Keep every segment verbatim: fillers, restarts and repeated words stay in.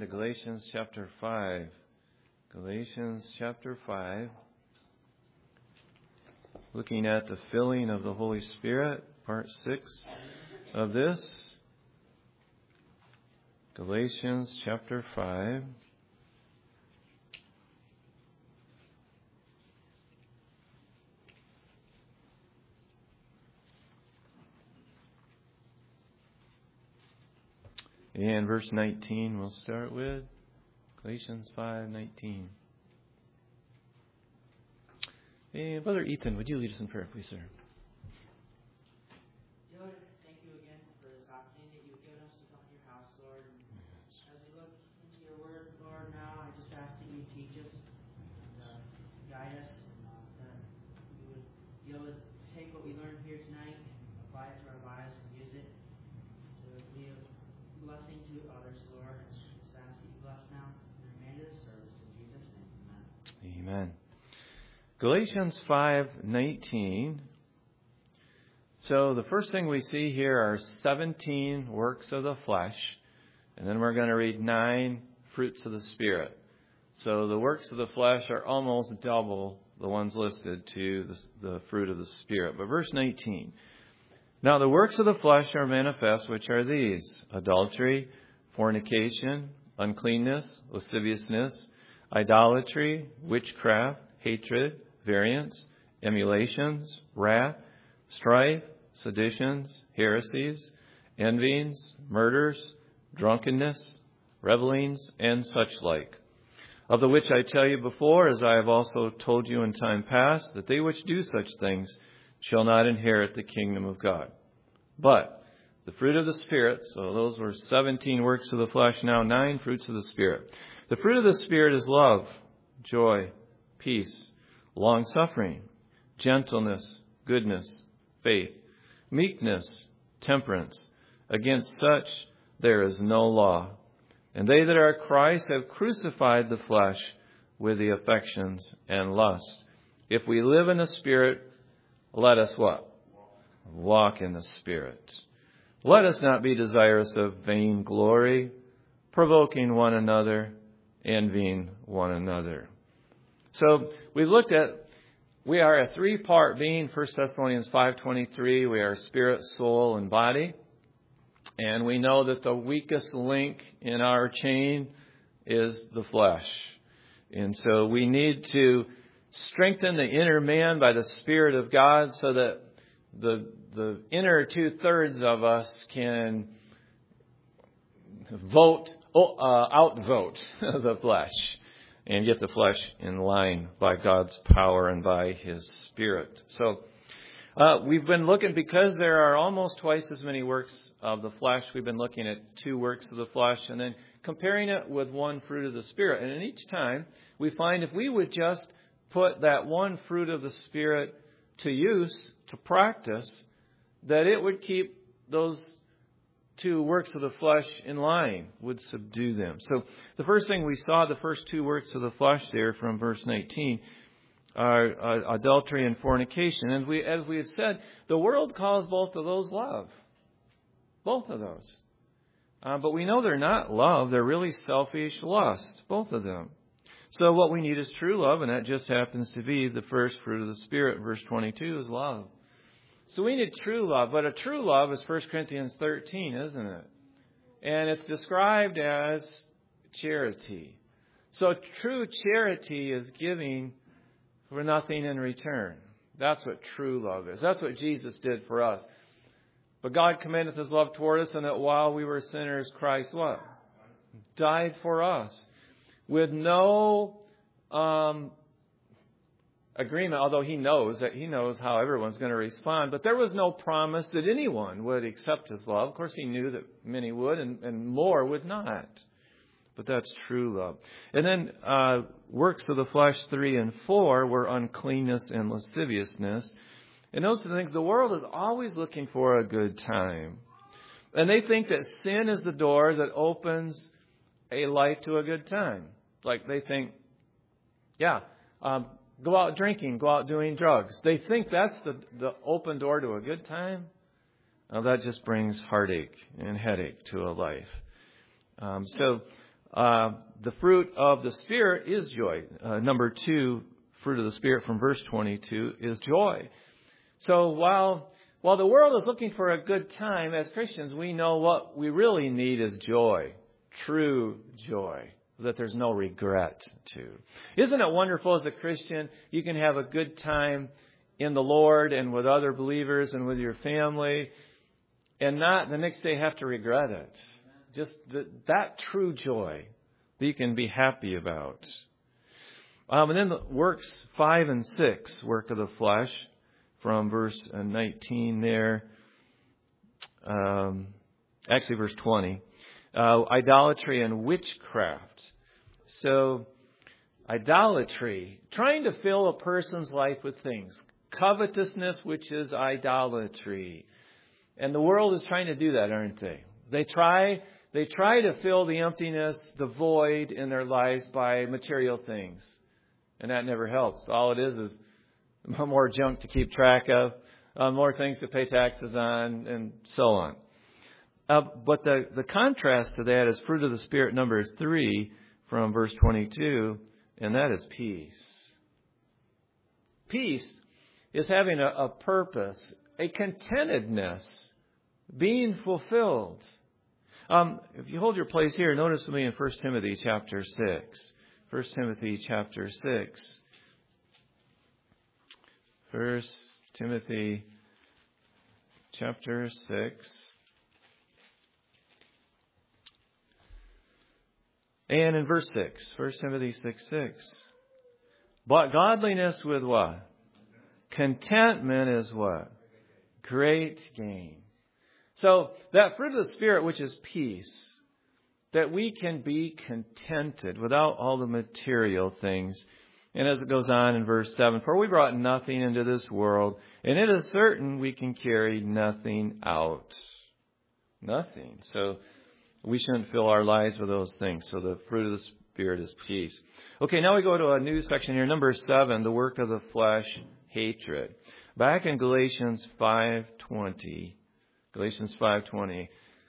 Galatians chapter five. Galatians chapter five. Looking at the filling of the Holy Spirit, part six of this. Galatians chapter five. And verse nineteen we'll start with. Galatians five nineteen. And Brother Ethan, would you lead us in prayer, please, sir? Lord, thank you again for this opportunity that you've given us to come to your house, Lord. And Yes. as we look into your word, Lord, now I just ask that you teach us and uh, guide us, and uh, that we would be able to take what we learned here tonight and apply it to our lives and use it to be a blessing to others, Lord. And just ask that you bless now the remainder of the service. In Jesus' name, amen. Amen. Galatians five nineteen. So the first thing we see here are seventeen works of the flesh. And then we're going to read nine fruits of the Spirit. So the works of the flesh are almost double the ones listed to the, the fruit of the Spirit. But verse nineteen. Now the works of the flesh are manifest, which are these: adultery, fornication, uncleanness, lasciviousness, idolatry, witchcraft, hatred, variance, emulations, wrath, strife, seditions, heresies, envyings, murders, drunkenness, revelings, and such like. Of the which I tell you before, as I have also told you in time past, that they which do such things shall not inherit the kingdom of God. But the fruit of the Spirit, so those were seventeen works of the flesh, now nine fruits of the Spirit. The fruit of the Spirit is love, joy, peace, long-suffering, gentleness, goodness, faith, meekness, temperance. Against such there is no law. And they that are Christ have crucified the flesh with the affections and lusts. If we live in the Spirit, let us what? Walk in the Spirit. Let us not be desirous of vain glory, provoking one another, envying one another. So we've looked at, we are a three-part being, First Thessalonians five twenty-three. We are spirit, soul, and body. And we know that the weakest link in our chain is the flesh. And so we need to strengthen the inner man by the Spirit of God so that the the inner two-thirds of us can vote, uh, outvote the flesh and get the flesh in line by God's power and by His Spirit. So uh, we've been looking, because there are almost twice as many works of the flesh, we've been looking at two works of the flesh and then comparing it with one fruit of the Spirit. And in each time, we find if we would just put that one fruit of the Spirit to use, to practice, that it would keep those two works of the flesh in line, would subdue them. So the first thing we saw, the first two works of the flesh there from verse nineteen, are uh, adultery and fornication. And we, as we have said, the world calls both of those love. Both of those. Uh, but we know they're not love. They're really selfish lust, both of them. So what we need is true love, and that just happens to be the first fruit of the Spirit. Verse twenty-two is love. So we need true love, but a true love is First Corinthians thirteen, isn't it? And it's described as charity. So true charity is giving for nothing in return. That's what true love is. That's what Jesus did for us. But God commendeth His love toward us, and that while we were sinners, Christ what? Died for us. With no um, agreement, although He knows that He knows how everyone's going to respond. But there was no promise that anyone would accept His love. Of course, He knew that many would and, and more would not. But that's true love. And then uh, works of the flesh three and four were uncleanness and lasciviousness. And those are the things, the world is always looking for a good time. And they think that sin is the door that opens a life to a good time. Like they think, yeah, um, go out drinking, go out doing drugs. They think that's the, the open door to a good time. Now that just brings heartache and headache to a life. Um, so Uh, the fruit of the Spirit is joy. Uh, number two, fruit of the Spirit from verse twenty-two is joy. So while while the world is looking for a good time, as Christians, we know what we really need is joy. True joy. That there's no regret to. Isn't it wonderful as a Christian, you can have a good time in the Lord and with other believers and with your family and not the next day have to regret it. Just the, that true joy that you can be happy about. Um, and then the works five and six, work of the flesh, from verse nineteen there. Um, actually, verse twenty. Uh, idolatry and witchcraft. So, idolatry, trying to fill a person's life with things. Covetousness, which is idolatry. And the world is trying to do that, aren't they? They try, they try to fill the emptiness, the void in their lives by material things. And that never helps. All it is is more junk to keep track of, uh, more things to pay taxes on, and so on. Uh, but the, the contrast to that is fruit of the Spirit number three from verse twenty-two, and that is peace. Peace is having a, a purpose, a contentedness, being fulfilled. Um, if you hold your place here, notice with me in First Timothy chapter six. First Timothy chapter six. First Timothy chapter six. And in verse six, First Timothy six six. But godliness with what? Contentment is what? Great gain. So that fruit of the Spirit, which is peace, that we can be contented without all the material things. And as it goes on in verse seven, for we brought nothing into this world, and it is certain we can carry nothing out. Nothing. So we shouldn't fill our lives with those things. So the fruit of the Spirit is peace. Okay, now we go to a new section here. Number seven, the work of the flesh, hatred. Back in Galatians five twenty. Galatians five twenty.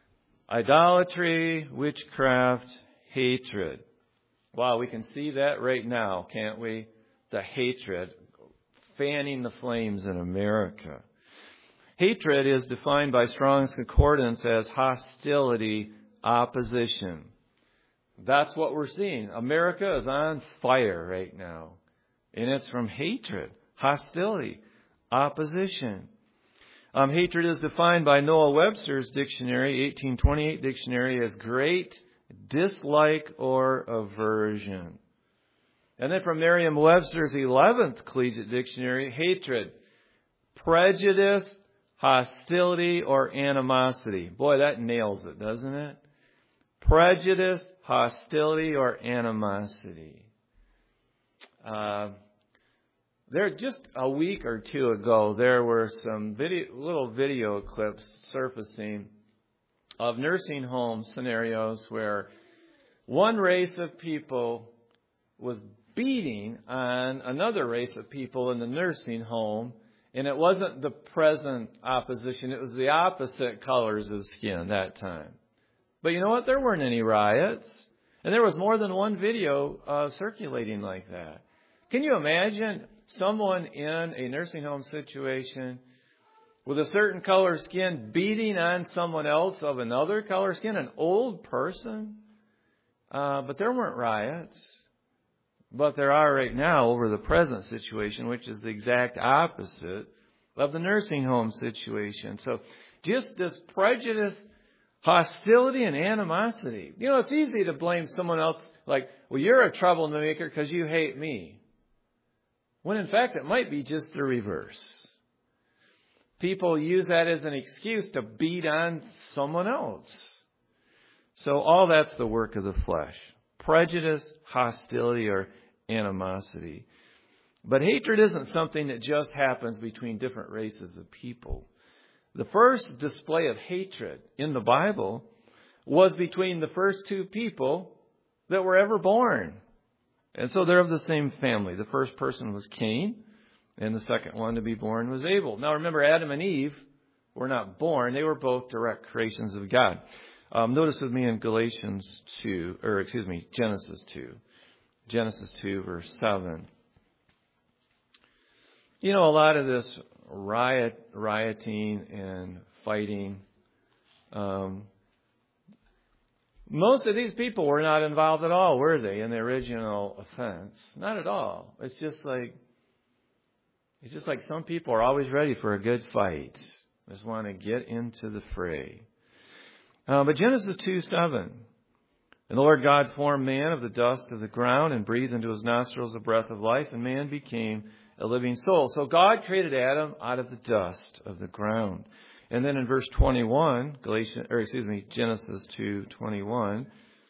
Idolatry, witchcraft, hatred. Wow, we can see that right now, can't we? The hatred fanning the flames in America. Hatred is defined by Strong's Concordance as hostility, opposition. That's what we're seeing. America is on fire right now. And it's from hatred, hostility, opposition. Um, hatred is defined by Noah Webster's dictionary, eighteen twenty-eight dictionary, as great dislike or aversion. And then from Merriam-Webster's eleventh Collegiate Dictionary, hatred, prejudice, hostility, or animosity. Boy, that nails it, doesn't it? Prejudice, hostility, or animosity. Uh, there, just a week or two ago, there were some video, little video clips surfacing of nursing home scenarios where one race of people was beating on another race of people in the nursing home, and it wasn't the present opposition, it was the opposite colors of skin that time. But you know what? There weren't any riots, and there was more than one video uh, circulating like that. Can you imagine someone in a nursing home situation with a certain color skin beating on someone else of another color skin, an old person? Uh, but there weren't riots. But there are right now over the present situation, which is the exact opposite of the nursing home situation. So just this prejudice, hostility, and animosity. You know, it's easy to blame someone else like, well, you're a troublemaker because you hate me. When in fact it might be just the reverse. People use that as an excuse to beat on someone else. So all that's the work of the flesh. Prejudice, hostility, or animosity. But hatred isn't something that just happens between different races of people. The first display of hatred in the Bible was between the first two people that were ever born. And so they're of the same family. The first person was Cain, and the second one to be born was Abel. Now remember, Adam and Eve were not born. They were both direct creations of God. Um, notice with me in Galatians two, or excuse me, Genesis two. Genesis two, verse seven. You know, a lot of this riot, rioting and fighting, um, most of these people were not involved at all, were they, in the original offense? Not at all. It's just like, it's just like some people are always ready for a good fight. Just want to get into the fray. Uh, but Genesis two seven. And the Lord God formed man of the dust of the ground and breathed into his nostrils the breath of life, and man became a living soul. So God created Adam out of the dust of the ground. And then in verse twenty-one, Galatians, or excuse me, Genesis two twenty-one.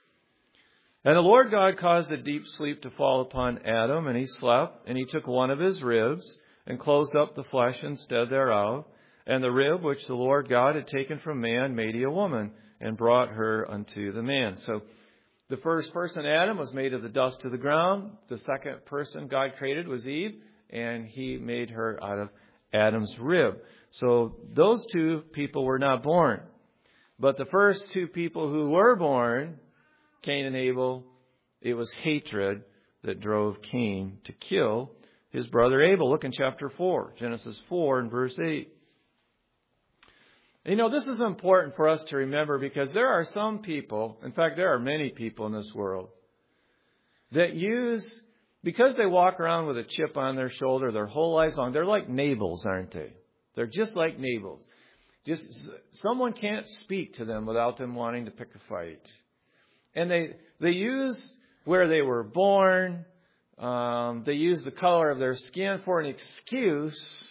And the Lord God caused a deep sleep to fall upon Adam, and he slept, and he took one of his ribs and closed up the flesh instead thereof. And the rib which the Lord God had taken from man made he a woman, and brought her unto the man. So the first person, Adam, was made of the dust of the ground. The second person God created was Eve, and he made her out of Adam's rib. So those two people were not born. But the first two people who were born, Cain and Abel, it was hatred that drove Cain to kill his brother Abel. Look in chapter four, Genesis four and verse eight. You know, this is important for us to remember because there are some people, in fact, there are many people in this world that use, because they walk around with a chip on their shoulder their whole lives long, they're like Nabals, aren't they? They're just like Nabals. Just someone can't speak to them without them wanting to pick a fight. And they they use where they were born, um, they use the color of their skin for an excuse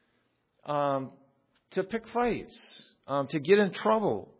um, to pick fights, um, to get in trouble.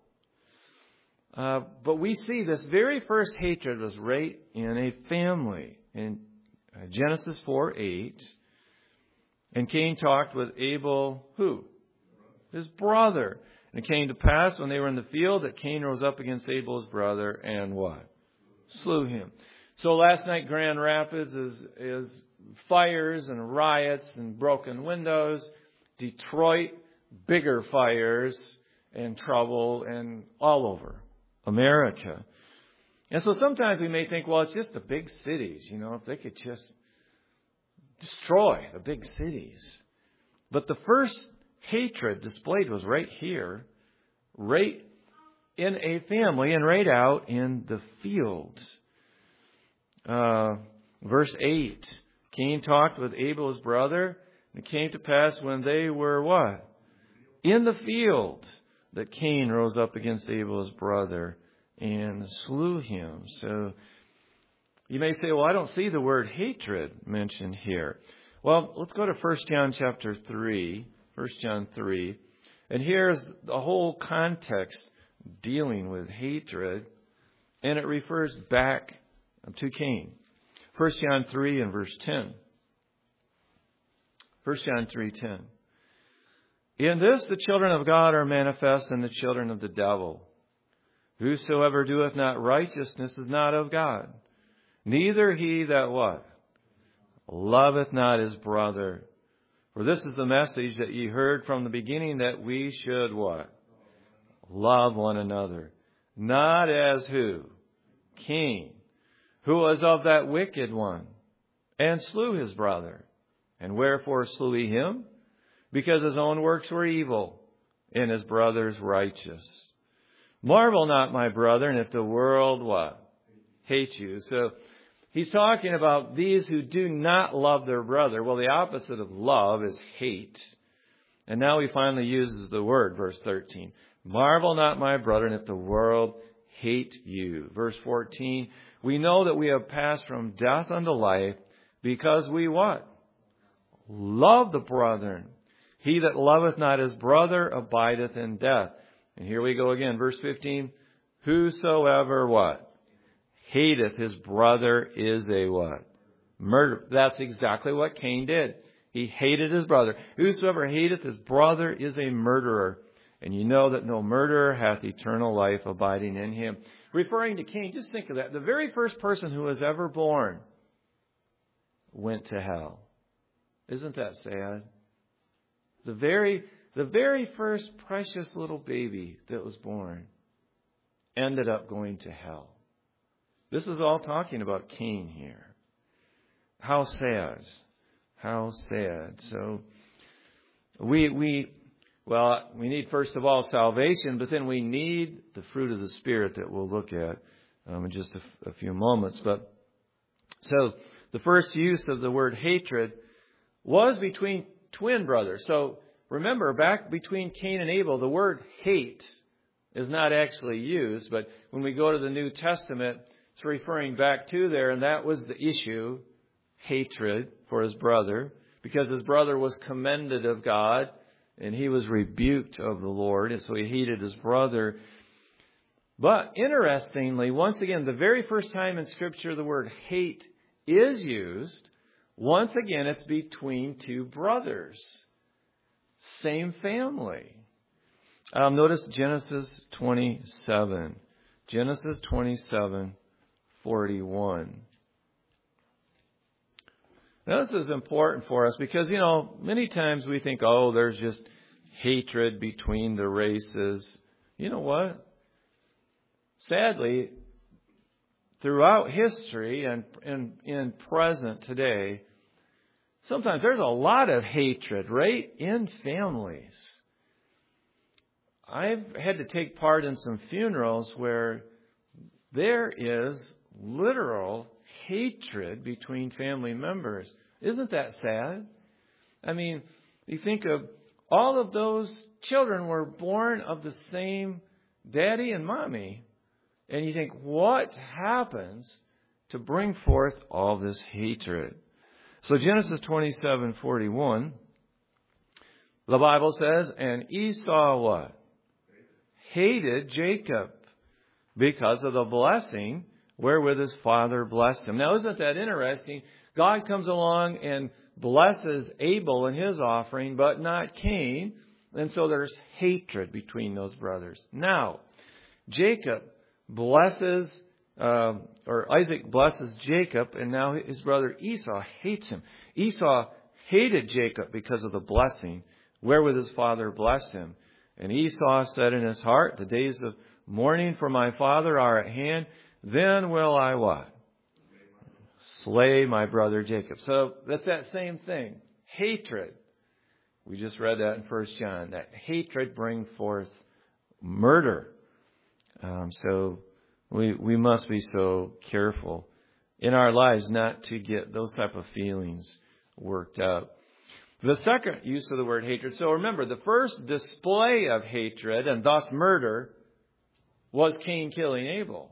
Uh, but we see this very first hatred was right in a family. In uh, Genesis four eight. And Cain talked with Abel, who? His brother. And it came to pass when they were in the field that Cain rose up against Abel's brother and what? Slew him. So last night, Grand Rapids is, is fires and riots and broken windows. Detroit, bigger fires and trouble and all over America. And so sometimes we may think, well, it's just the big cities, you know, if they could just destroy the big cities. But the first hatred displayed was right here, right in a family and right out in the field. Uh, verse eight, Cain talked with Abel his brother, and it came to pass when they were what? In the field, that Cain rose up against Abel his brother and slew him. So you may say, well, I don't see the word hatred mentioned here. Well, let's go to First John chapter three. First John three. And here's the whole context dealing with hatred. And it refers back to Cain. First John three and verse ten. First John three ten. In this the children of God are manifest, and the children of the devil. Whosoever doeth not righteousness is not of God. Neither he that what? Loveth not his brother. For this is the message that ye heard from the beginning, that we should what? Love one another. Not as who? Cain, who was of that wicked one, and slew his brother. And wherefore slew he him? Because his own works were evil, and his brother's righteous. Marvel not, my brethren, if the world what? Hate you. So he's talking about these who do not love their brother. Well, the opposite of love is hate. And now he finally uses the word, verse thirteen. Marvel not, my brethren, if the world hate you. Verse fourteen. We know that we have passed from death unto life because we what? Love the brethren. He that loveth not his brother abideth in death. And here we go again, verse fifteen. Whosoever what? Hateth his brother is a what? Murder. That's exactly what Cain did. He hated his brother. Whosoever hateth his brother is a murderer. And you know that no murderer hath eternal life abiding in him. Referring to Cain, just think of that. The very first person who was ever born went to hell. Isn't that sad? The very, the very first precious little baby that was born ended up going to hell. This is all talking about Cain here. How sad. How sad. So we, we, well, we need first of all salvation, but then we need the fruit of the Spirit that we'll look at um, in just a, a few moments. But so the first use of the word hatred was between twin brothers. So remember, back between Cain and Abel, the word hate is not actually used. But when we go to the New Testament, it's referring back to there. And that was the issue, hatred for his brother. Because his brother was commended of God and he was rebuked of the Lord. And so he hated his brother. But interestingly, once again, the very first time in Scripture the word hate is used, once again, it's between two brothers. Same family. Um, notice Genesis twenty-seven. Genesis twenty-seven, forty-one. Now, this is important for us because, you know, many times we think, oh, there's just hatred between the races. You know what? Sadly, throughout history and in, in present today, sometimes there's a lot of hatred right in families. I've had to take part in some funerals where there is literal hatred between family members. Isn't that sad? I mean, you think of all of those children were born of the same daddy and mommy. And you think, what happens to bring forth all this hatred? So Genesis twenty-seven, forty-one, the Bible says, and Esau what? Hated Jacob because of the blessing wherewith his father blessed him. Now, isn't that interesting? God comes along and blesses Abel and his offering, but not Cain. And so there's hatred between those brothers. Now, Jacob blesses, uh, or Isaac blesses Jacob, and now his brother Esau hates him. Esau hated Jacob because of the blessing wherewith his father blessed him. And Esau said in his heart, the days of mourning for my father are at hand. Then will I what? Slay my brother Jacob. So that's that same thing. Hatred. We just read that in First John. That hatred brings forth murder. Um, so we we must be so careful in our lives not to get those type of feelings worked out. The second use of the word hatred. So remember, the first display of hatred and thus murder was Cain killing Abel.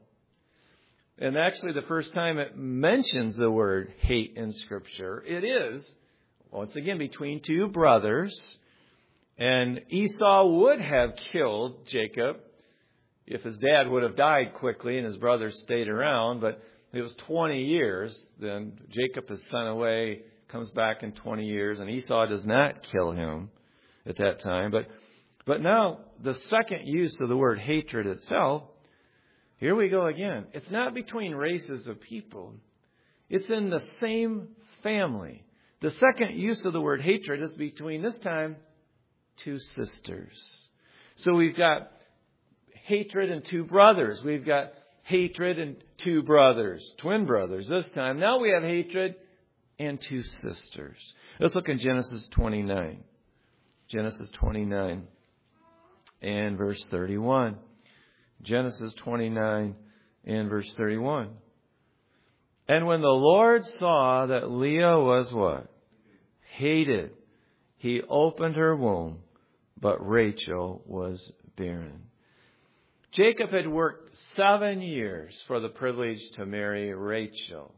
And actually, the first time it mentions the word hate in Scripture, it is, once again, between two brothers. And Esau would have killed Jacob if his dad would have died quickly and his brothers stayed around. But it was twenty years. Then Jacob is sent away, comes back in twenty years, and Esau does not kill him at that time. But, but now, the second use of the word hatred itself, here we go again. It's not between races of people. It's in the same family. The second use of the word hatred is between, this time, two sisters. So we've got hatred and two brothers. We've got hatred and two brothers, twin brothers this time. Now we have hatred and two sisters. Let's look in Genesis twenty-nine. Genesis twenty-nine and verse thirty-one. Genesis twenty-nine and verse thirty-one. And when the Lord saw that Leah was what? Hated, he opened her womb, but Rachel was barren. Jacob had worked seven years for the privilege to marry Rachel.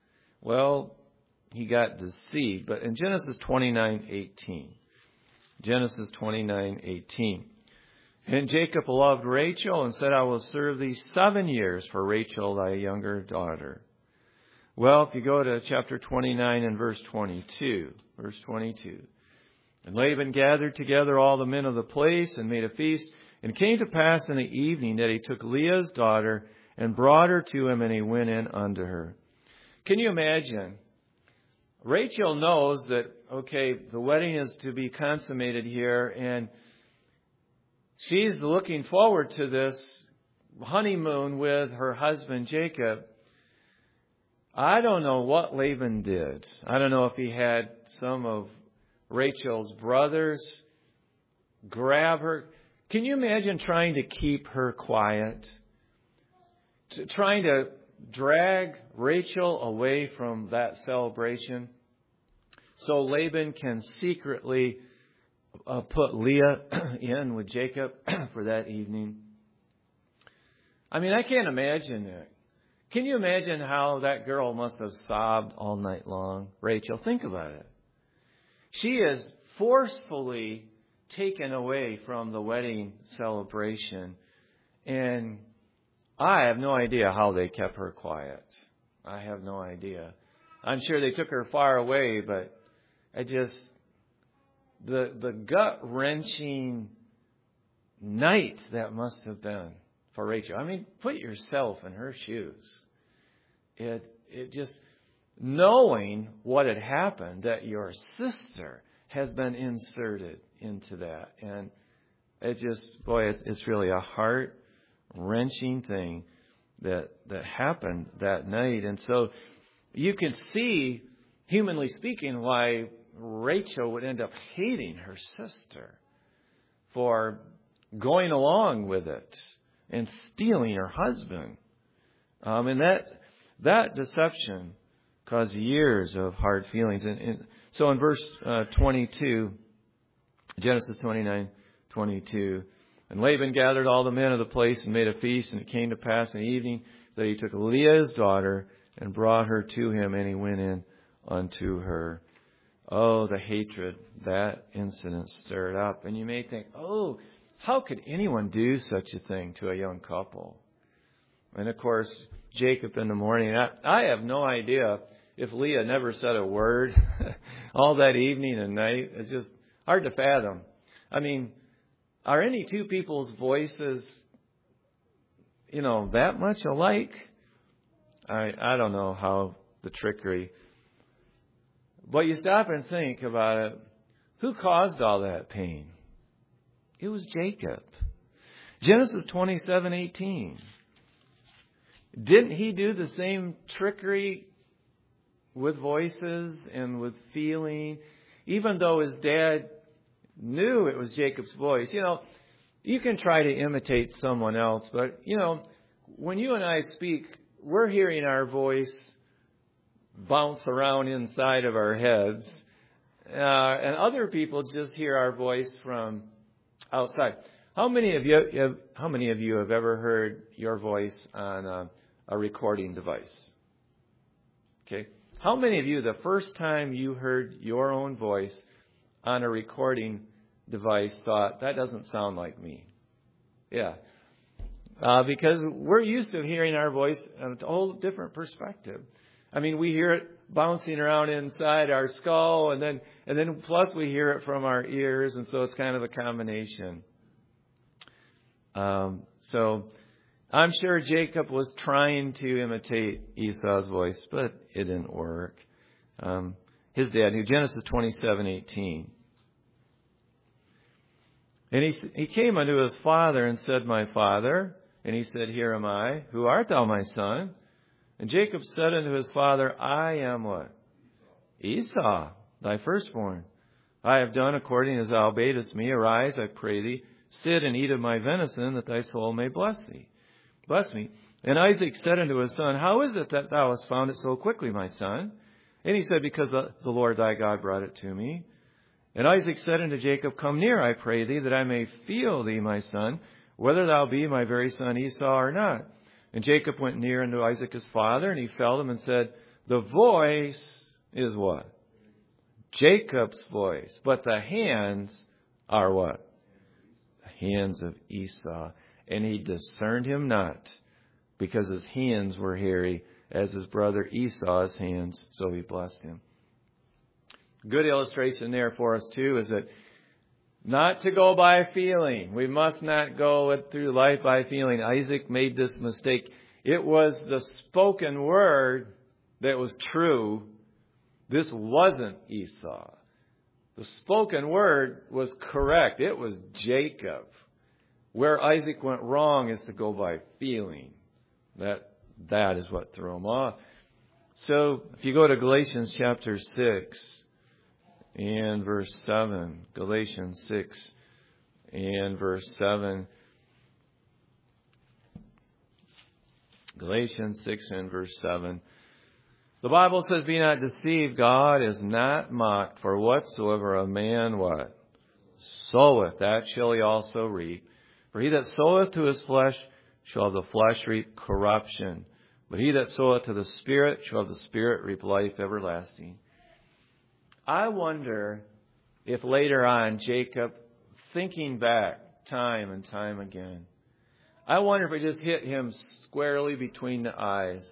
Well, he got deceived. But in Genesis twenty-nine eighteen, Genesis twenty-nine eighteen, and Jacob loved Rachel and said, I will serve thee seven years for Rachel, thy younger daughter. Well, if you go to chapter twenty-nine and verse twenty-two, verse twenty-two, and Laban gathered together all the men of the place and made a feast. And it came to pass in the evening that he took Leah's daughter and brought her to him, and he went in unto her. Can you imagine? Rachel knows that, okay, the wedding is to be consummated here, and she's looking forward to this honeymoon with her husband Jacob, I don't know what Laban did. I don't know if he had some of Rachel's brothers grab her. Can you imagine trying to keep her quiet? T- trying to drag Rachel away from that celebration so Laban can secretly uh, put Leah in with Jacob for that evening. I mean, I can't imagine it. Can you imagine how that girl must have sobbed all night long? Rachel, think about it. She is forcefully taken away from the wedding celebration. And I have no idea how they kept her quiet. I have no idea. I'm sure they took her far away, but I just, the, the gut-wrenching night that must have been for Rachel. I mean, put yourself in her shoes. It, it just, knowing what had happened, that your sister has been inserted into that. And it just, boy, it's, it's really a heart-wrenching thing that, that happened that night. And so you can see, humanly speaking, why Rachel would end up hating her sister for going along with it and stealing her husband. Um, and that that deception caused years of hard feelings. And, and so in verse uh, twenty-two, Genesis twenty-nine, twenty-two, and Laban gathered all the men of the place and made a feast, and it came to pass in the evening that he took Leah his daughter and brought her to him, and he went in unto her. Oh, the hatred that incident stirred up. And you may think, oh, how could anyone do such a thing to a young couple? And of course, Jacob in the morning, I, I have no idea if Leah never said a word all that evening and night. It's just hard to fathom. I mean, are any two people's voices, you know, that much alike? I I don't know how the trickery. But you stop and think about it. Who caused all that pain? It was Jacob. Genesis twenty-seven eighteen. Didn't he do the same trickery with voices and with feeling? Even though his dad knew it was Jacob's voice. You know, you can try to imitate someone else, but, you know, when you and I speak, we're hearing our voice bounce around inside of our heads. Uh, and other people just hear our voice from outside. How many of you, how many of you have ever heard your voice on a, a recording device? Okay. How many of you, the first time you heard your own voice on a recording device, thought, that doesn't sound like me? Yeah. Uh, because we're used to hearing our voice in a whole different perspective. I mean, we hear it bouncing around inside our skull, and then and then plus we hear it from our ears, and so it's kind of a combination. Um, so I'm sure Jacob was trying to imitate Esau's voice, but it didn't work. Um, his dad knew. Genesis twenty-seven eighteen. And he he came unto his father and said, My father. And he said, Here am I. Who art thou, my son? And Jacob said unto his father, I am what? Esau, thy firstborn. I have done according as thou badest me. Arise, I pray thee, sit and eat of my venison, that thy soul may bless thee. Bless me. And Isaac said unto his son, How is it that thou hast found it so quickly, my son? And he said, Because the Lord thy God brought it to me. And Isaac said unto Jacob, Come near, I pray thee, that I may feel thee, my son, whether thou be my very son Esau or not. And Jacob went near unto Isaac his father, and he felt him and said, The voice is what? Jacob's voice. But the hands are what? The hands of Esau. And he discerned him not, because his hands were hairy, as his brother Esau's hands, so he blessed him. Good illustration there for us too is that not to go by feeling. We must not go through life by feeling. Isaac made this mistake. It was the spoken word that was true. This wasn't Esau. The spoken word was correct. It was Jacob. where Isaac went wrong is to go by feeling. That that is what threw him off. So if you go to Galatians chapter six and verse seven, Galatians six and verse seven, Galatians six and verse seven. The Bible says, "Be not deceived, God is not mocked, for whatsoever a man what? Soweth, that shall he also reap. For he that soweth to his flesh shall of the flesh reap corruption. But he that soweth to the Spirit shall of the Spirit reap life everlasting." I wonder if later on Jacob, thinking back time and time again, I wonder if it just hit him squarely between the eyes.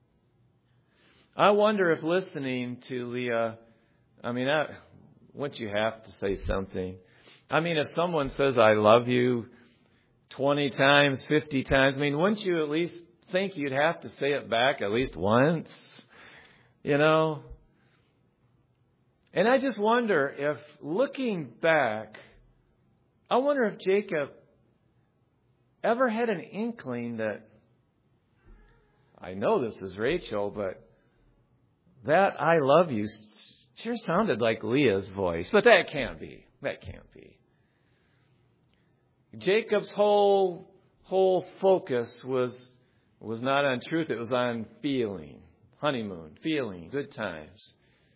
I wonder if listening to Leah, I mean, I, wouldn't you have to say something? I mean, if someone says, "I love you," twenty times, fifty times, I mean, wouldn't you at least think you'd have to say it back at least once? You know? And I just wonder if, looking back, I wonder if Jacob ever had an inkling that, I know this is Rachel, but that "I love you" sure sounded like Leah's voice. But that can't be. That can't be. Jacob's whole whole focus was was not on truth. It was on feeling. Honeymoon, feeling, good times.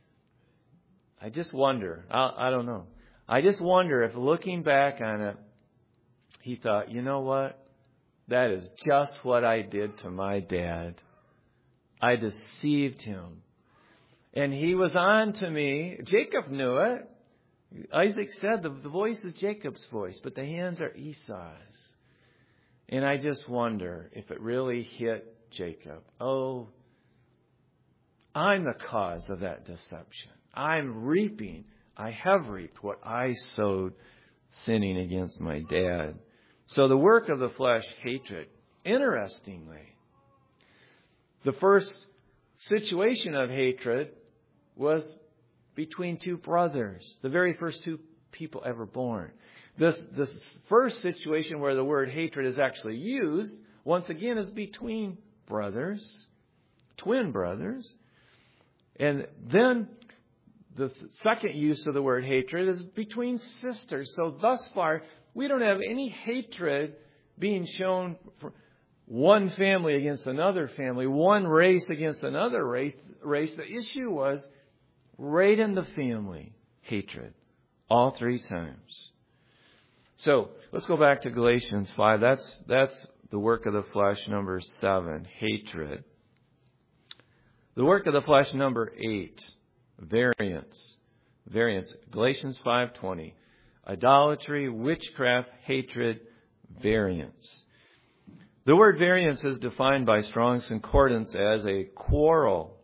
I just wonder. I, I don't know. I just wonder if, looking back on it, he thought, you know what? That is just what I did to my dad. I deceived him. And he was on to me. Jacob knew it. Isaac said the, the voice is Jacob's voice, but the hands are Esau's. And I just wonder if it really hit Jacob. Oh, I'm the cause of that deception. I'm reaping. I have reaped what I sowed, sinning against my dad. So the work of the flesh, hatred. Interestingly, the first situation of hatred was between two brothers, the very first two people ever born. This, this first situation where the word hatred is actually used, once again, is between brothers, twin brothers. And then the second use of the word hatred is between sisters. So thus far, we don't have any hatred being shown for one family against another family, one race against another race. race. The issue was right in the family, hatred, all three times. So let's go back to Galatians five. That's that's the work of the flesh, number seven, hatred. The work of the flesh, number eight, variance. Variance. Galatians five twenty. Idolatry, witchcraft, hatred, variance. The word variance is defined by Strong's Concordance as a quarrel.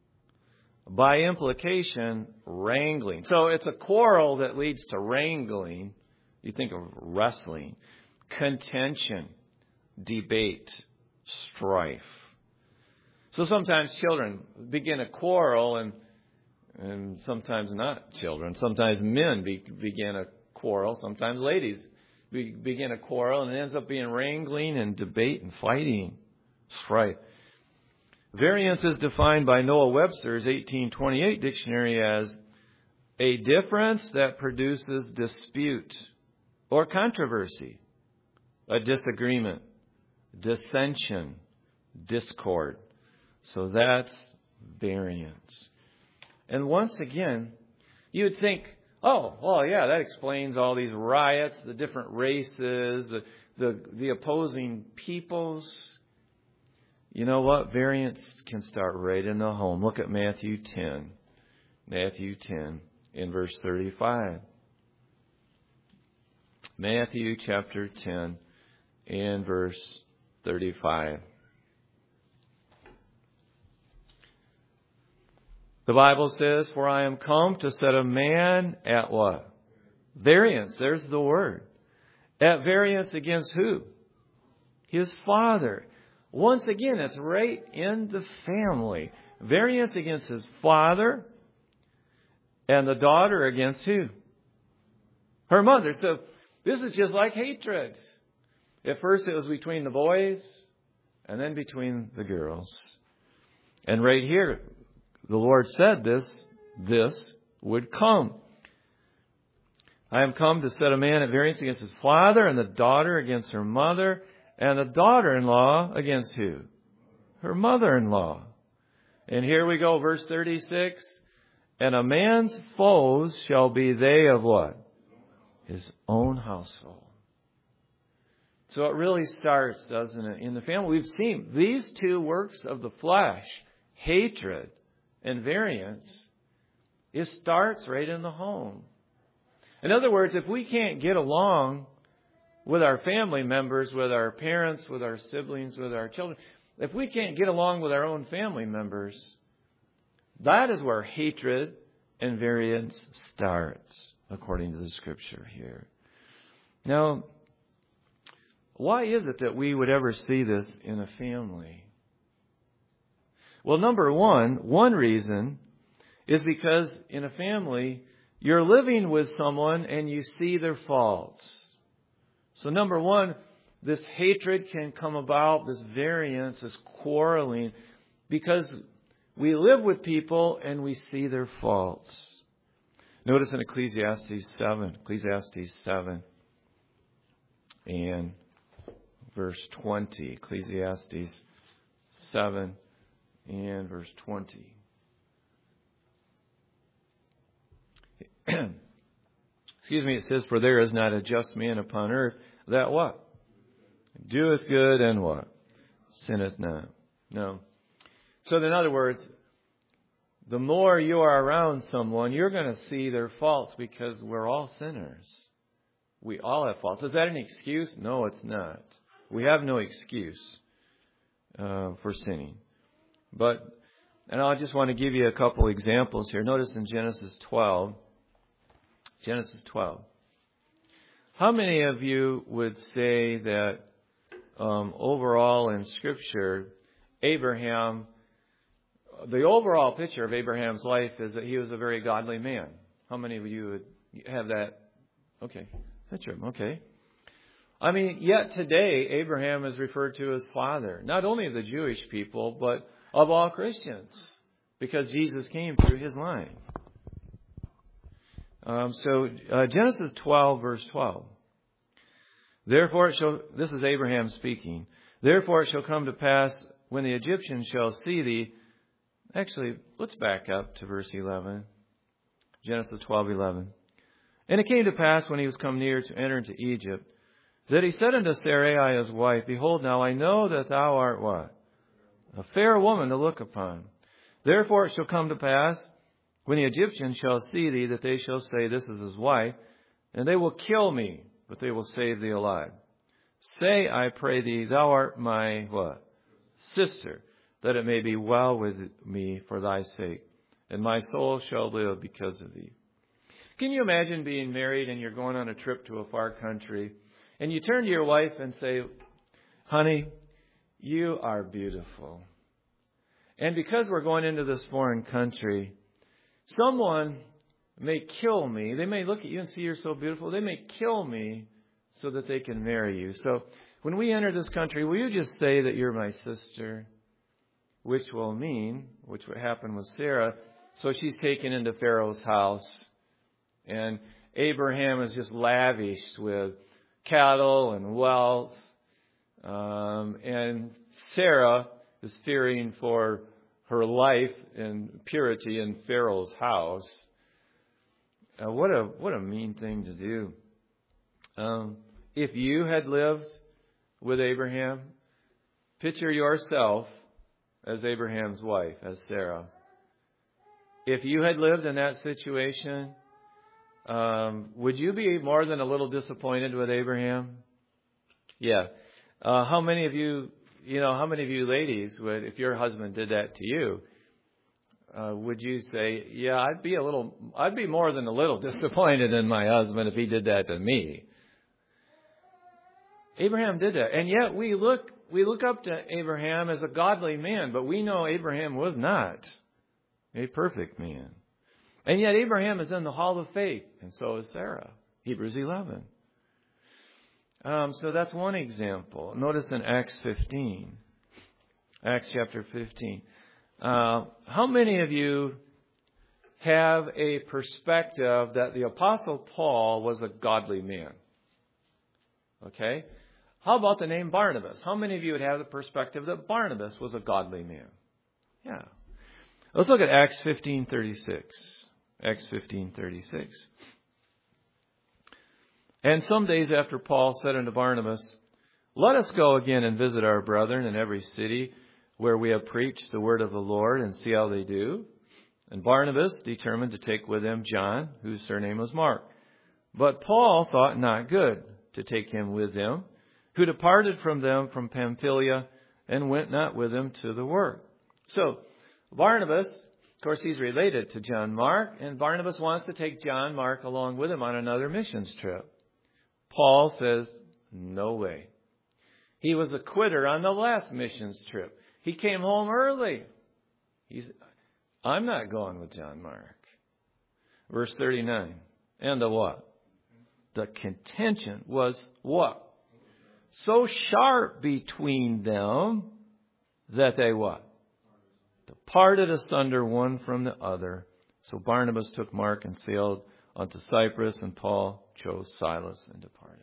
By implication, wrangling. So it's a quarrel that leads to wrangling. You think of wrestling. Contention, debate, strife. So sometimes children begin a quarrel, and and sometimes not children. Sometimes men be, begin a quarrel. Sometimes ladies be, begin a quarrel, and it ends up being wrangling and debate and fighting, strife. Variance is defined by Noah Webster's eighteen twenty-eight dictionary as a difference that produces dispute or controversy, a disagreement, dissension, discord. So that's variance. And once again, you would think, oh, well, yeah, that explains all these riots, the different races, the the, the opposing peoples. You know what? Variance can start right in the home. Look at Matthew ten. Matthew ten in verse thirty-five. Matthew chapter ten in verse thirty-five. The Bible says, "For I am come to set a man at" what? Variance. There's the word. At variance against who? His father. Once again, it's right in the family. Variance against his father, and the daughter against who? Her mother. So this is just like hatred. At first it was between the boys and then between the girls. And right here, the Lord said this, this would come. I am come to set a man at variance against his father, and the daughter against her mother, and the daughter-in-law against who? Her mother-in-law. And here we go, verse thirty-six. And a man's foes shall be they of what? His own household. So it really starts, doesn't it? In the family, we've seen these two works of the flesh, hatred and variance, it starts right in the home. In other words, if we can't get along with our family members, with our parents, with our siblings, with our children, if we can't get along with our own family members, that is where hatred and variance starts, according to the Scripture here. Now, why is it that we would ever see this in a family? Well, number one, one reason is because in a family, you're living with someone and you see their faults. So number one, this hatred can come about, this variance, this quarreling, because we live with people and we see their faults. Notice in Ecclesiastes seven, Ecclesiastes seven and verse twenty, Ecclesiastes seven and verse twenty. Excuse me, it says, for there is not a just man upon earth that what? Doeth good and what? Sinneth not. No. So in other words, the more you are around someone, you're going to see their faults because we're all sinners. We all have faults. Is that an excuse? No, it's not. We have no excuse uh, for sinning. But, and I just want to give you a couple examples here. Notice in Genesis twelve, Genesis twelve. How many of you would say that um, overall in Scripture, Abraham, the overall picture of Abraham's life is that he was a very godly man? How many of you would have that? Okay, picture. Okay. I mean, yet today, Abraham is referred to as father, not only of the Jewish people, but of all Christians, because Jesus came through his line. Um, so uh, Genesis twelve, verse twelve. Therefore it shall, this is Abraham speaking, therefore it shall come to pass when the Egyptians shall see thee. Actually, let's back up to verse eleven. Genesis twelve, eleven. And it came to pass when he was come near to enter into Egypt, that he said unto Sarai his wife, behold, now I know that thou art what? A fair woman to look upon. Therefore it shall come to pass, when the Egyptians shall see thee, that they shall say, this is his wife, and they will kill me, but they will save thee alive. Say, I pray thee, thou art my what? Sister, that it may be well with me for thy sake, and my soul shall live because of thee. Can you imagine being married and you're going on a trip to a far country, and you turn to your wife and say, honey, you are beautiful. And because we're going into this foreign country, someone may kill me. They may look at you and see you're so beautiful. They may kill me so that they can marry you. So when we enter this country, will you just say that you're my sister? Which will mean, which would happen with Sarah. So she's taken into Pharaoh's house. And Abraham is just lavished with cattle and wealth. Um, and Sarah is fearing for her life and purity in Pharaoh's house. Uh, what a what a mean thing to do. Um, if you had lived with Abraham, picture yourself as Abraham's wife, as Sarah. If you had lived in that situation, um, would you be more than a little disappointed with Abraham? Yeah. Uh, how many of you, you know, how many of you ladies would, if your husband did that to you, uh, would you say, yeah, I'd be a little, I'd be more than a little disappointed in my husband if he did that to me. Abraham did that. And yet we look, we look up to Abraham as a godly man, but we know Abraham was not a perfect man. And yet Abraham is in the hall of faith, and so is Sarah. Hebrews eleven. Um, so that's one example. Notice in Acts fifteen, Acts chapter fifteen. Uh, how many of you have a perspective that the Apostle Paul was a godly man? Okay. How about the name Barnabas? How many of you would have the perspective that Barnabas was a godly man? Yeah. Let's look at Acts fifteen thirty-six. Acts fifteen thirty-six. And some days after Paul said unto Barnabas, Let us go again and visit our brethren in every city where we have preached the word of the Lord, and see how they do. And Barnabas determined to take with him John, whose surname was Mark. But Paul thought not good to take him with them, who departed from them from Pamphylia, and went not with them to the work. So, Barnabas, of course, he's related to John Mark, and Barnabas wants to take John Mark along with him on another missions trip. Paul says, no way. He was a quitter on the last missions trip. He came home early. He's, I'm not going with John Mark. Verse thirty-nine. And the what? The contention was what? So sharp between them that they what? Departed asunder one from the other. So Barnabas took Mark and sailed unto Cyprus, and Paul chose Silas and departed.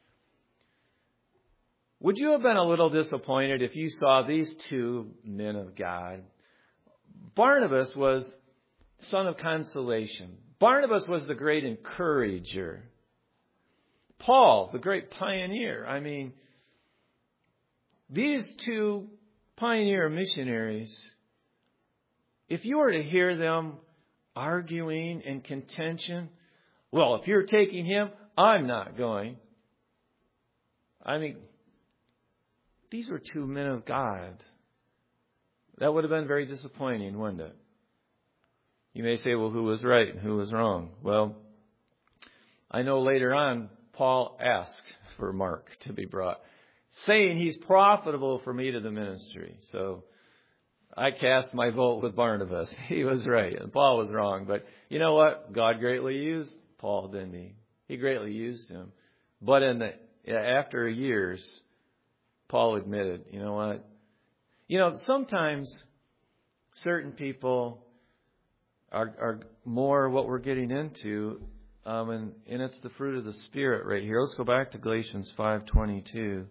Would you have been a little disappointed if you saw these two men of God? Barnabas was son of consolation. Barnabas was the great encourager. Paul, the great pioneer. I mean, these two pioneer missionaries, if you were to hear them arguing in contention, well, if you're taking him, I'm not going. I mean, these were two men of God. That would have been very disappointing, wouldn't it? You may say, well, who was right and who was wrong? Well, I know later on, Paul asked for Mark to be brought, saying he's profitable for me to the ministry. So I cast my vote with Barnabas. He was right, and Paul was wrong. But you know what? God greatly used Paul, didn't he? He greatly used him. But in the after years, Paul admitted, you know what? You know, sometimes certain people are, are more what we're getting into, um, and, and it's the fruit of the Spirit right here. Let's go back to Galatians five twenty-two.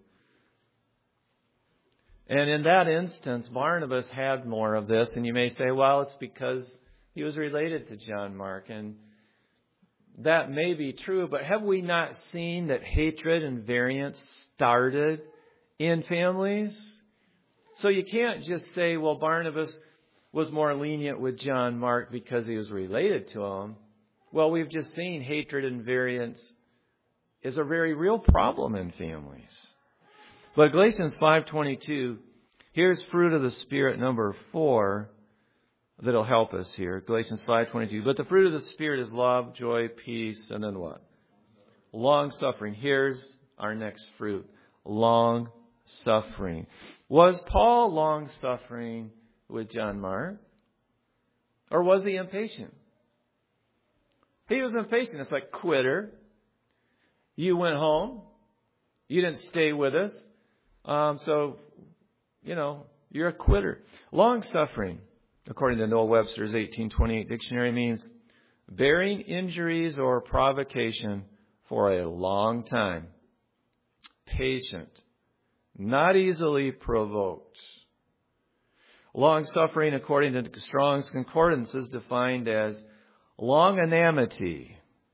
And in that instance, Barnabas had more of this, and you may say, well, it's because he was related to John Mark, and that may be true, but have we not seen that hatred and variance started in families? So you can't just say, well, Barnabas was more lenient with John Mark because he was related to him. Well, we've just seen hatred and variance is a very real problem in families. But Galatians five twenty-two, here's fruit of the Spirit number four that'll help us here. Galatians five twenty-two. But the fruit of the Spirit is love, joy, peace, and then what? Long suffering. Here's our next fruit. Long suffering. Was Paul long suffering with John Mark? Or was he impatient? He was impatient. It's like, quitter. You went home. You didn't stay with us. Um, so, you know, you're a quitter. Long suffering, according to Noah Webster's eighteen twenty-eight dictionary, means bearing injuries or provocation for a long time. Patient. Not easily provoked. Long suffering, according to Strong's Concordance, is defined as longanimity.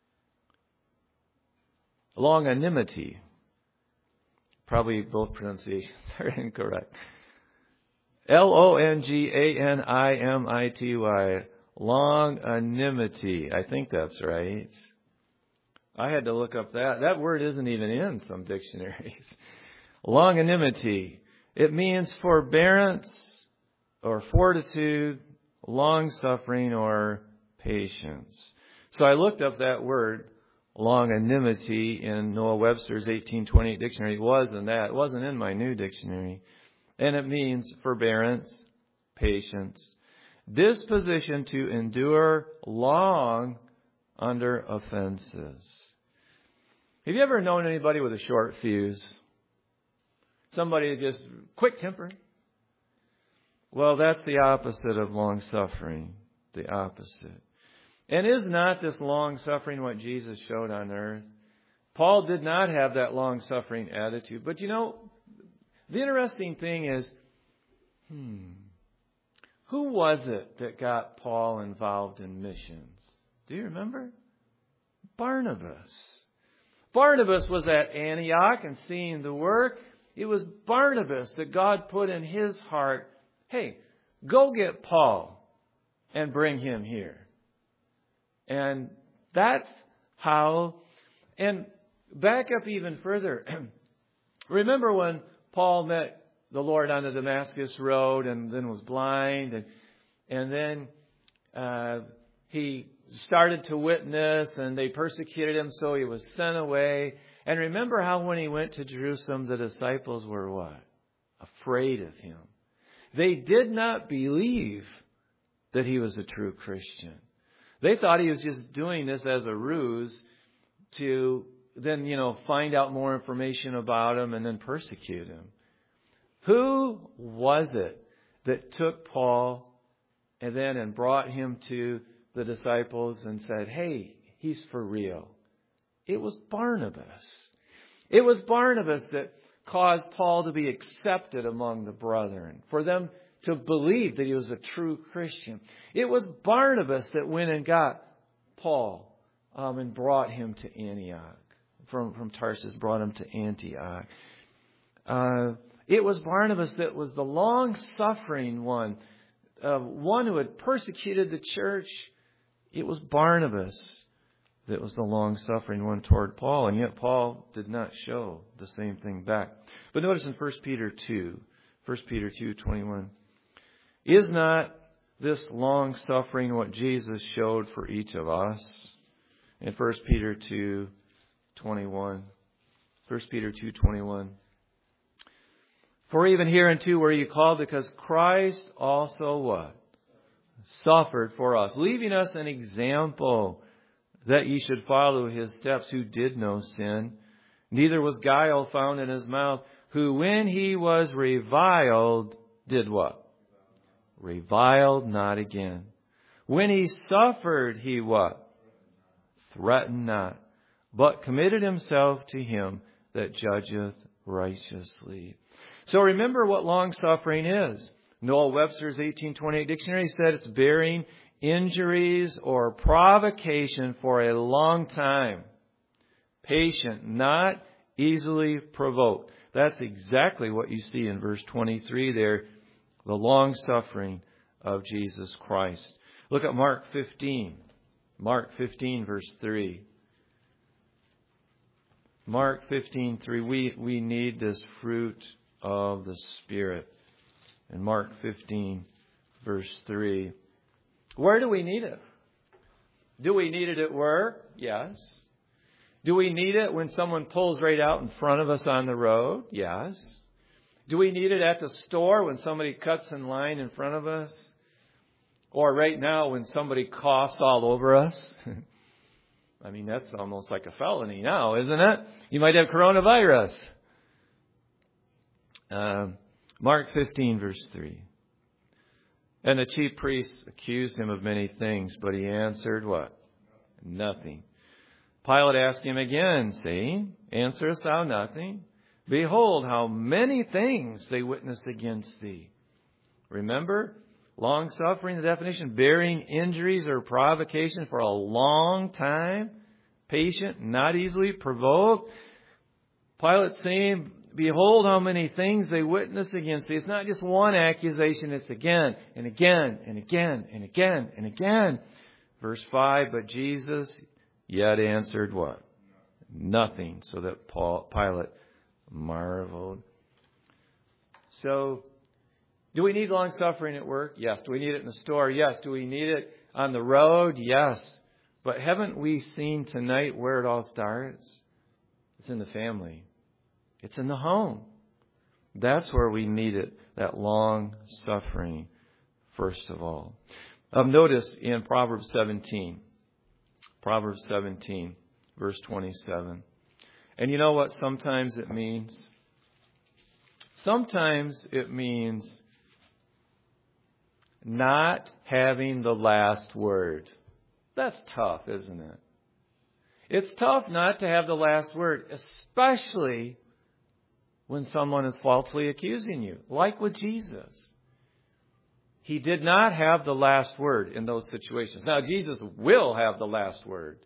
Longanimity. Probably both pronunciations are incorrect. L O N G A N I M I T Y. Longanimity. I think that's right. I had to look up that. That word isn't even in some dictionaries. Longanimity. It means forbearance or fortitude, long-suffering, or patience. So I looked up that word, longanimity, in Noah Webster's eighteen twenty-eight dictionary. It wasn't that. It wasn't in my new dictionary. And it means forbearance, patience, disposition to endure long under offenses. Have you ever known anybody with a short fuse? Somebody just quick temper? Well, that's the opposite of long-suffering. The opposite. And is not this long-suffering what Jesus showed on earth? Paul did not have that long-suffering attitude. But you know, the interesting thing is, hmm, who was it that got Paul involved in missions? Do you remember? Barnabas. Barnabas was at Antioch and seeing the work. It was Barnabas that God put in his heart, hey, go get Paul and bring him here. And that's how, and back up even further. Remember when Paul met the Lord on the Damascus Road and then was blind, and and then uh, he started to witness, and they persecuted him, so he was sent away. And remember how when he went to Jerusalem, the disciples were what? Afraid of him. They did not believe that he was a true Christian. They thought he was just doing this as a ruse to then, you know, find out more information about him and then persecute him. Who was it that took Paul and then and brought him to the disciples and said, hey, he's for real? It was Barnabas. It was Barnabas that caused Paul to be accepted among the brethren, for them to believe that he was a true Christian. It was Barnabas that went and got Paul um, and brought him to Antioch. From, from Tarsus, brought him to Antioch. Uh, it was Barnabas that was the long-suffering one, uh, one who had persecuted the church. It was Barnabas that was the long-suffering one toward Paul, and yet Paul did not show the same thing back. But notice in First Peter two, First Peter two twenty-one, is not this long-suffering what Jesus showed for each of us? In First Peter two twenty-one, First Peter two twenty-one. For even hereunto were you called, because Christ also what? Suffered for us, leaving us an example that ye should follow his steps, who did no sin, neither was guile found in his mouth, who when he was reviled, did what? Reviled not again. When he suffered, he what? Threatened not, but committed himself to him that judgeth righteously. So remember what long-suffering is. Noel Webster's eighteen twenty-eight dictionary said it's bearing injuries or provocation for a long time. Patient, not easily provoked. That's exactly what you see in verse twenty-three there. The long-suffering of Jesus Christ. Look at Mark fifteen. Mark fifteen verse three. Mark fifteen three. We, we need this fruit of the Spirit. In Mark fifteen verse three. Where do we need it? Do we need it at work? Yes. Do we need it when someone pulls right out in front of us on the road? Yes. Do we need it at the store when somebody cuts in line in front of us? Or right now when somebody coughs all over us? I mean, that's almost like a felony now, isn't it? You might have coronavirus. Um, Mark fifteen verse three. And the chief priests accused him of many things, but he answered what? Nothing. Pilate asked him again, saying, answerest thou nothing? Behold, how many things they witness against thee. Remember, long-suffering, the definition, bearing injuries or provocation for a long time, patient, not easily provoked. Pilate saying, behold how many things they witness against thee. It's not just one accusation, it's again and again and again and again and again. Verse five, but Jesus yet answered what? Nothing, so that Paul, Pilate marveled. So, do we need long suffering at work? Yes. Do we need it in the store? Yes. Do we need it on the road? Yes. But haven't we seen tonight where it all starts? It's in the family. It's in the home. That's where we need it, that long suffering, first of all. Um, notice in Proverbs seventeen, Proverbs seventeen, verse twenty-seven. And you know what sometimes it means? Sometimes it means not having the last word. That's tough, isn't it? It's tough not to have the last word, especially when someone is falsely accusing you, like with Jesus. He did not have the last word in those situations. Now, Jesus will have the last word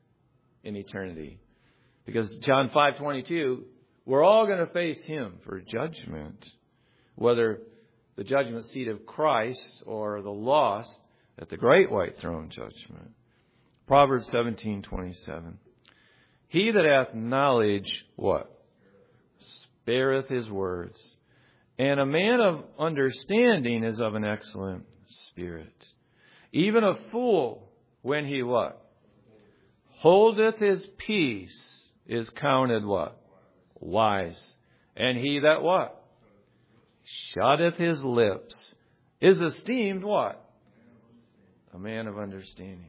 in eternity. Because John five twenty-two, we're all going to face Him for judgment. Whether the judgment seat of Christ or the lost at the great white throne judgment. Proverbs seventeen twenty-seven. He that hath knowledge, what? Spareth his words. And a man of understanding is of an excellent spirit. Even a fool, when he what? Holdeth his peace, is counted what? Wise. And he that what? Shutteth his lips, is esteemed what? A man of understanding.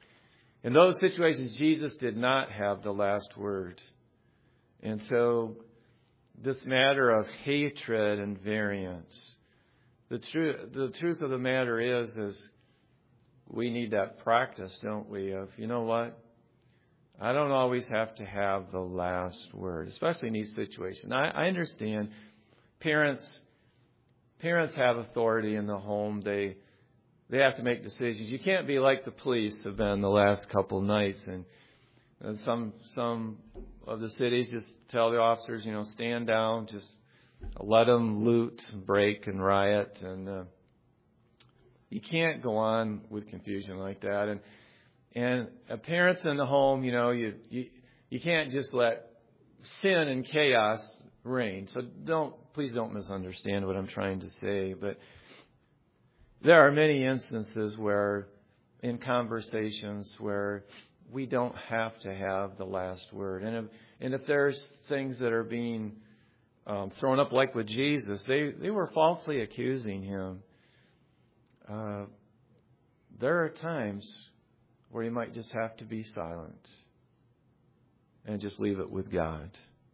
In those situations, Jesus did not have the last word. And so, this matter of hatred and variance, the truth, the truth of the matter is, is we need that practice, don't we? Of, you know what? I don't always have to have the last word, especially in these situations. I, I understand parents, parents have authority in the home. They, they have to make decisions. You can't be like the police have been the last couple of nights, and, and some, some of the cities just tell the officers, you know, stand down, just let them loot, break, and riot. And uh, you can't go on with confusion like that. And and uh, parents in the home, you know, you, you you can't just let sin and chaos reign. So don't, please don't misunderstand what I'm trying to say. But there are many instances where, in conversations, where we don't have to have the last word. And if, and if there's things that are being um, thrown up, like with Jesus, they, they were falsely accusing Him. Uh, there are times where you might just have to be silent and just leave it with God.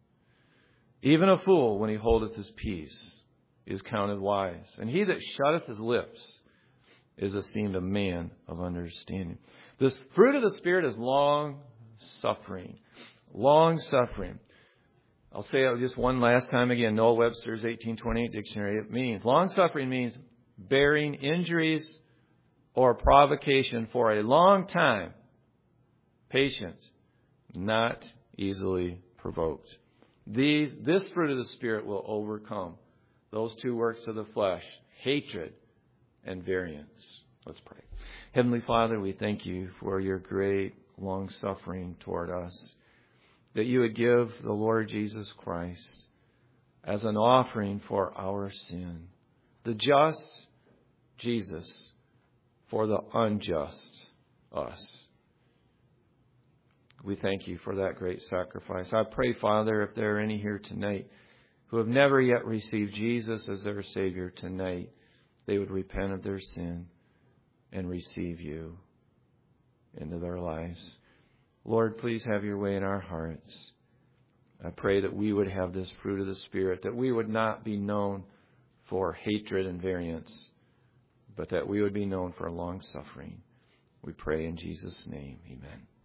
Even a fool, when he holdeth his peace, is counted wise. And he that shutteth his lips is esteemed a man of understanding. The fruit of the Spirit is long suffering. Long suffering. I'll say it just one last time again. Noah Webster's eighteen twenty-eight dictionary. It means, long suffering means bearing injuries or provocation for a long time. Patient. Not easily provoked. These, this fruit of the Spirit will overcome those two works of the flesh. Hatred and variance. Let's pray. Heavenly Father, we thank you for your great long suffering toward us, that you would give the Lord Jesus Christ as an offering for our sin, the just Jesus for the unjust us. We thank you for that great sacrifice. I pray, Father, if there are any here tonight who have never yet received Jesus as their Savior tonight, they would repent of their sin and receive you into their lives. Lord, please have your way in our hearts. I pray that we would have this fruit of the Spirit, that we would not be known for hatred and variance, but that we would be known for long suffering. We pray in Jesus' name. Amen.